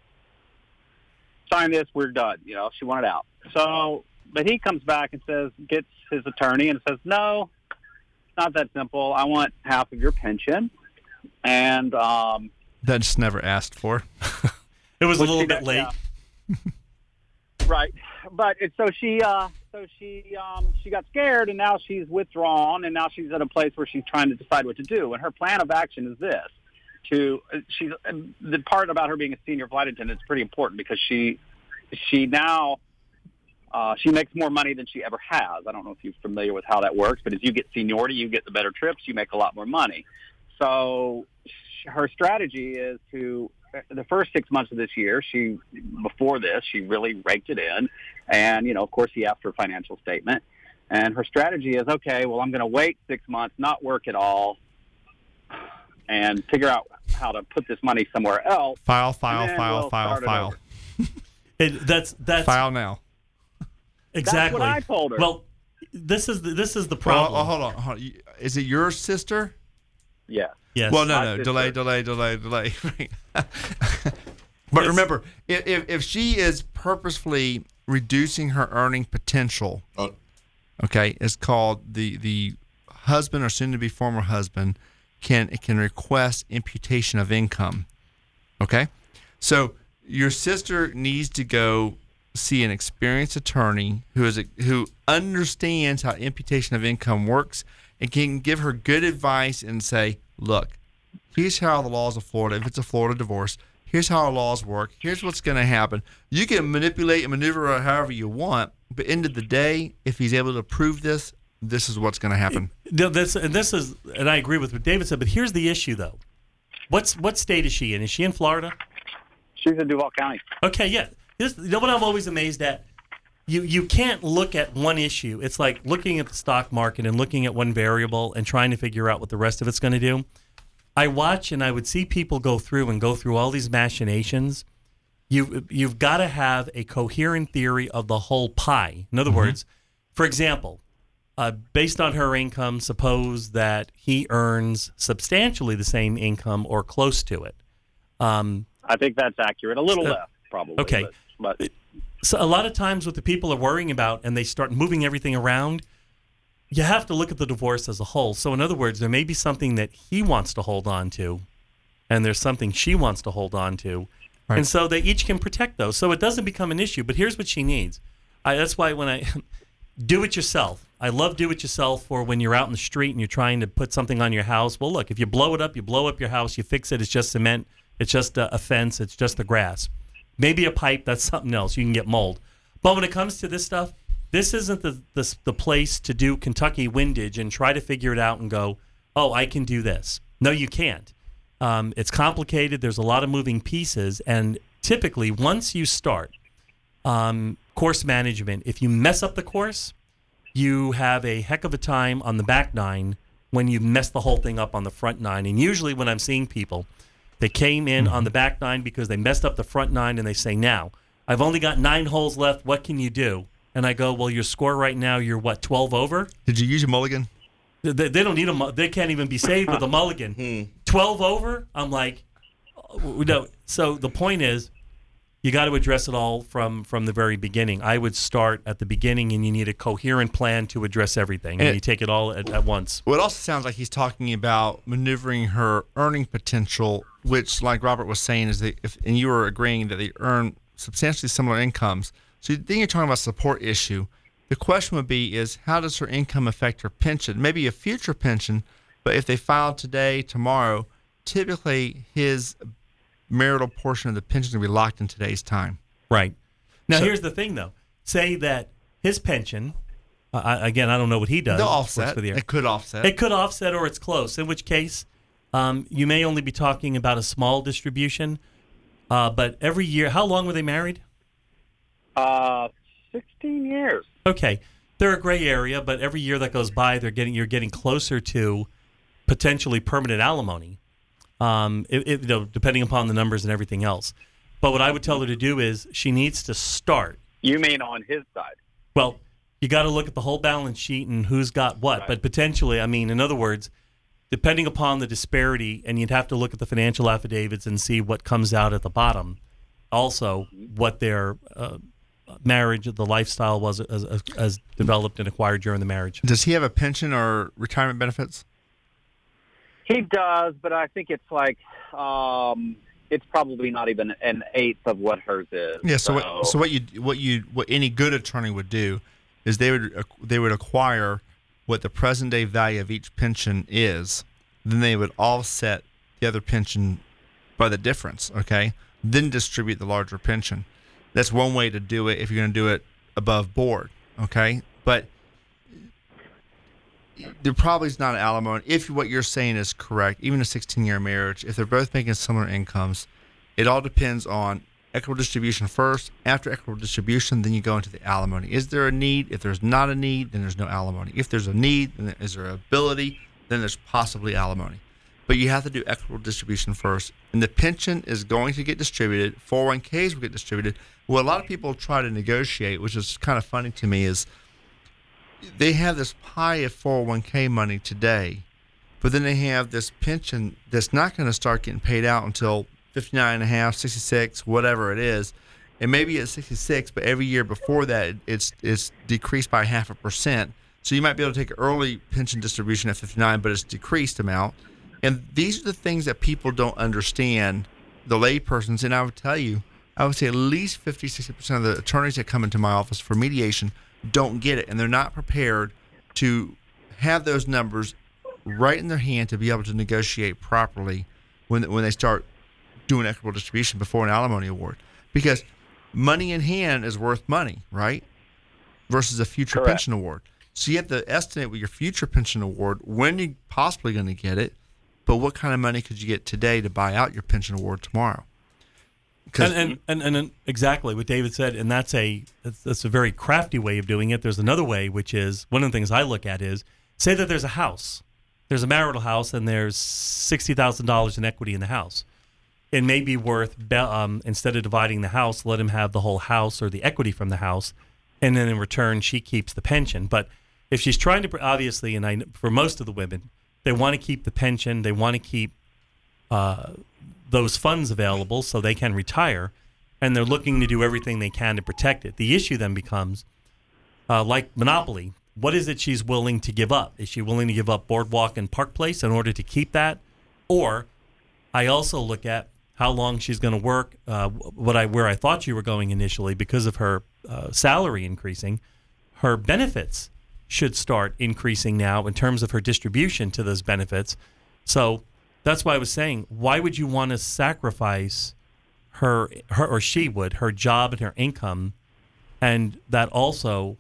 Sign this, we're done. You know, she wanted out. So, but he comes back and says, gets his attorney and says, no, it's not that simple. I want half of your pension. And um, that's never asked for. It was a little bit late. Yeah. Right. But it, so she... Uh, So she um, she got scared, and now she's withdrawn, and now she's at a place where she's trying to decide what to do. And her plan of action is this: to she's the part about her being a senior flight attendant is pretty important because she she now uh, she makes more money than she ever has. I don't know if you're familiar with how that works, but as you get seniority, you get the better trips, you make a lot more money. So her strategy is to. The first six months of this year, she before this, she really raked it in. And, you know, of course, he asked for a financial statement. And her strategy is, okay, well, I'm going to wait six months, not work at all, and figure out how to put this money somewhere else. File, file, file, we'll file, file. It, that's that's file now. Exactly. That's what I told her. Well, this is the, this is the problem. Well, hold on, hold on. Is it your sister? Yeah. Yes. Well, no, My no. sister. Delay, delay, delay, delay. But remember, if if she is purposefully reducing her earning potential, oh. okay, it's called the the husband or soon to be former husband can can request imputation of income. Okay, so your sister needs to go see an experienced attorney who is a, who understands how imputation of income works and can give her good advice and say, look, here's how the laws of Florida, if it's a Florida divorce, here's how our laws work. Here's what's going to happen. You can manipulate and maneuver however you want, but end of the day, if he's able to prove this, this is what's going to happen. This, and this is, and I agree with what David said, but here's the issue, though. What's what state is she in? Is she in Florida? She's in Duval County. Okay, yeah. This, you know what I'm always amazed at? You you can't look at one issue. It's like looking at the stock market and looking at one variable and trying to figure out what the rest of it's going to do. I watch and I would see people go through and go through all these machinations. You, you've got to have a coherent theory of the whole pie. In other mm-hmm. words, for example, uh, based on her income, suppose that he earns substantially the same income or close to it. Um, I think that's accurate. A little uh, less, probably. Okay. But. But so a lot of times what the people are worrying about and they start moving everything around, you have to look at the divorce as a whole. So in other words, there may be something that he wants to hold on to and there's something she wants to hold on to. Right. And so they each can protect those. So it doesn't become an issue. But here's what she needs. I, that's why when I do it yourself, I love do it yourself for when you're out in the street and you're trying to put something on your house. Well, look, if you blow it up, you blow up your house, you fix it, it's just cement, it's just a, a fence, it's just the grass. Maybe a pipe, that's something else. You can get mold. But when it comes to this stuff, this isn't the, the the place to do Kentucky windage and try to figure it out and go, oh, I can do this. No, you can't. Um, it's complicated. There's a lot of moving pieces. And typically, once you start um, course management, if you mess up the course, you have a heck of a time on the back nine when you mess the whole thing up on the front nine. And usually when I'm seeing people, they came in on the back nine because they messed up the front nine and they say, now, I've only got nine holes left. What can you do? And I go, well, your score right now, you're what, twelve over? Did you use a mulligan? They, they don't need a mu- They can't even be saved with a mulligan. twelve over? I'm like, oh, no. So the point is, you got to address it all from, from the very beginning. I would start at the beginning, and you need a coherent plan to address everything. And, and you take it all at, at once. Well, it also sounds like he's talking about maneuvering her earning potential, which, like Robert was saying, is that if, and you were agreeing that they earn substantially similar incomes. So then you're talking about support issue. The question would be is how does her income affect her pension? Maybe a future pension, but if they filed today, tomorrow, typically his marital portion of the pension is going to be locked in today's time. Right. Now, So- here's the thing, though. Say that his pension, uh, I- again, I don't know what he does. They'll of course, offset. for the year. It could offset. It could offset or it's close, in which case um, you may only be talking about a small distribution. Uh, but every year, how long were they married? uh, sixteen years. Okay, they're a gray area, but every year that goes by, they're getting you're getting closer to potentially permanent alimony. Um, it, it, you know, depending upon the numbers and everything else. But what I would tell her to do is she needs to start. You mean on his side? Well, you got to look at the whole balance sheet and who's got what. But potentially, I mean, in other words, depending upon the disparity, and you'd have to look at the financial affidavits and see what comes out at the bottom. Also, what their uh, marriage, the lifestyle was as, as, as developed and acquired during the marriage. Does he have a pension or retirement benefits? He does, but I think it's like um, it's probably not even an eighth of what hers is. Yeah. So, what, so what you what you what any good attorney would do is they would they would acquire what the present day value of each pension is. Then they would offset the other pension by the difference. Okay. Then distribute the larger pension. That's one way to do it if you're going to do it above board. Okay. But there probably is not an alimony. If what you're saying is correct, even a sixteen-year marriage, if they're both making similar incomes, it all depends on equitable distribution first. After equitable distribution, then you go into the alimony. Is there a need? If there's not a need, then there's no alimony. If there's a need, then is there ability? Then there's possibly alimony. But you have to do equitable distribution first. And the pension is going to get distributed. four oh one k's will get distributed. What a lot of people try to negotiate, which is kind of funny to me, is they have this pie of four oh one k money today, but then they have this pension that's not going to start getting paid out until fifty-nine and a half, sixty-six, whatever it is. And maybe at sixty-six, but every year before that, it's it's decreased by half a percent. So you might be able to take early pension distribution at fifty-nine, but it's decreased amount. And these are the things that people don't understand, the laypersons. And I would tell you, I would say at least fifty, sixty percent of the attorneys that come into my office for mediation don't get it, and they're not prepared to have those numbers right in their hand to be able to negotiate properly when when they start doing equitable distribution before an alimony award. Because money in hand is worth money, right? Versus a future Correct. pension award. So you have to estimate with your future pension award when you're possibly going to get it, but what kind of money could you get today to buy out your pension award tomorrow? And and, and and and exactly what David said, and that's a that's, that's a very crafty way of doing it. There's another way, which is one of the things I look at is say that there's a house, there's a marital house, and there's sixty thousand dollars in equity in the house. It may be worth um, instead of dividing the house, let him have the whole house or the equity from the house, and then in return she keeps the pension. But if she's trying to obviously, and I for most of the women, they want to keep the pension, they want to keep. Uh, those funds available so they can retire. and they're looking to do everything they can to protect it. The issue then becomes, uh, like Monopoly, what is it she's willing to give up? Is she willing to give up Boardwalk and Park Place in order to keep that? Or I also look at how long she's going to work, uh, what I where I thought you were going initially because of her uh, salary increasing. Her benefits should start increasing now in terms of her distribution to those benefits. So that's why I was saying, why would you want to sacrifice her, her or she would, her job and her income, and that also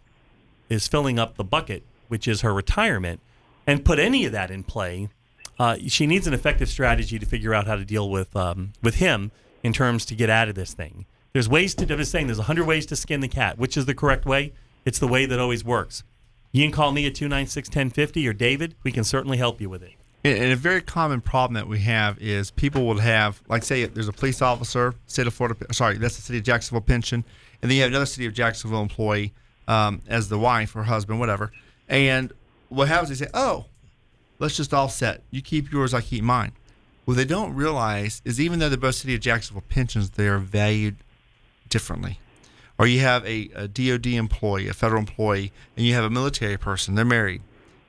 is filling up the bucket, which is her retirement, and put any of that in play? Uh, she needs an effective strategy to figure out how to deal with um, with him in terms to get out of this thing. There's ways to, I'm just saying, there's a hundred ways to skin the cat. Which is the correct way? It's the way that always works. You can call me at two nine six, one oh five oh or David. We can certainly help you with it. And a very common problem that we have is people will have, like say there's a police officer, state of Florida, sorry, that's the city of Jacksonville pension, and then you have another city of Jacksonville employee um, as the wife or husband, whatever. And what happens is they say, oh, let's just offset. You keep yours, I keep mine. What they don't realize is even though they're both city of Jacksonville pensions, they are valued differently. Or you have a, a D O D employee, a federal employee, and you have a military person, they're married.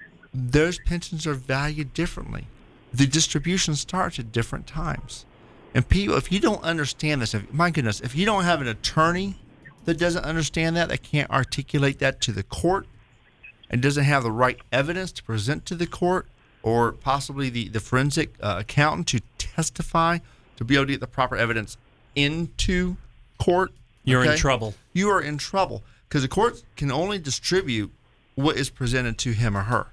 Those pensions are valued differently. The distribution starts at different times. And people, if you don't understand this, if, my goodness, if you don't have an attorney that doesn't understand that, that can't articulate that to the court, and doesn't have the right evidence to present to the court, or possibly the, the forensic uh, accountant to testify to be able to get the proper evidence into court, You're okay? in trouble. You are in trouble because the court can only distribute what is presented to him or her.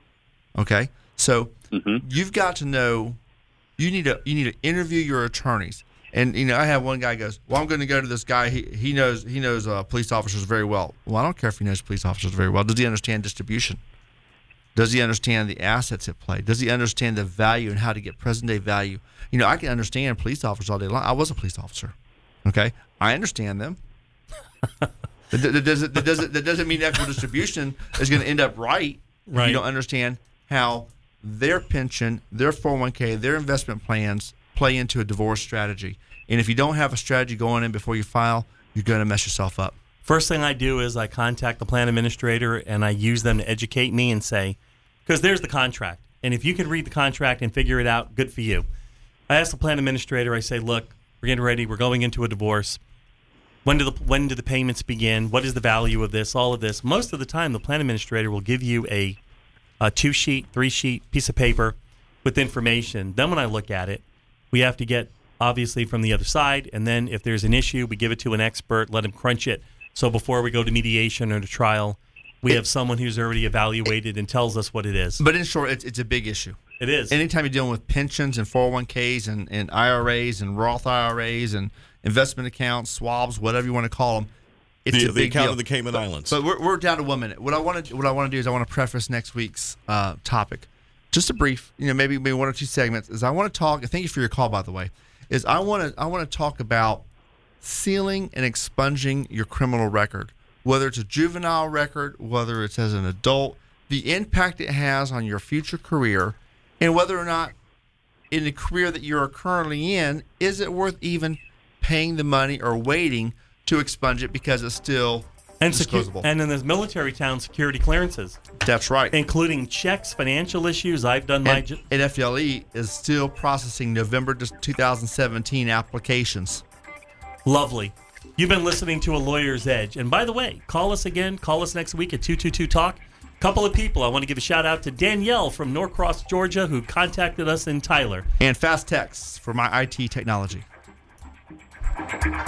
Okay, so mm-hmm. you've got to know. You need to you need to interview your attorneys. And you know, I have one guy goes, "Well, I'm going to go to this guy. He he knows he knows uh, police officers very well." Well, I don't care if he knows police officers very well. Does he understand distribution? Does he understand the assets at play? Does he understand the value and how to get present day value? You know, I can understand police officers all day long. I was a police officer. Okay, I understand them. that, that, doesn't, that, doesn't, that doesn't mean equitable distribution is going to end up right. Right. If you don't understand how their pension, their four oh one k, their investment plans play into a divorce strategy. And if you don't have a strategy going in before you file, you're going to mess yourself up. First thing I do is I contact the plan administrator and I use them to educate me and say, because there's the contract. And if you can read the contract and figure it out, good for you. I ask the plan administrator, I say, look, we're getting ready. We're going into a divorce. When do the when do the payments begin? What is the value of this? All of this. Most of the time, the plan administrator will give you a, a two-sheet, three-sheet piece of paper with information. Then when I look at it, we have to get, obviously, from the other side. And then if there's an issue, we give it to an expert, let him crunch it. So before we go to mediation or to trial, we have someone who's already evaluated and tells us what it is. But in short, it's, it's a big issue. It is. Anytime you're dealing with pensions and four oh one k's and, and I R As and Roth I R As and investment accounts, swabs, whatever you want to call them, it's the, a the big account deal. of the Cayman but, Islands. But we're, we're down to one minute. What I want to what I want to do is I want to preface next week's uh, topic, just a brief, you know, maybe maybe one or two segments. Is I want to talk. Thank you for your call, by the way. Is I want to I want to talk about sealing and expunging your criminal record, whether it's a juvenile record, whether it's as an adult, the impact it has on your future career, and whether or not in the career that you're currently in, is it worth even paying the money or waiting to expunge it because it's still and disposable. Secu- and in this military town, security clearances. That's right. Including checks, financial issues. I've done my... And, ju- and F D L E is still processing November twenty seventeen applications. Lovely. You've been listening to A Lawyer's Edge. And by the way, call us again. Call us next week at two two two talk. Couple of people. I want to give a shout out to Danielle from Norcross, Georgia, who contacted us in Tyler. And fast texts for my I T technology.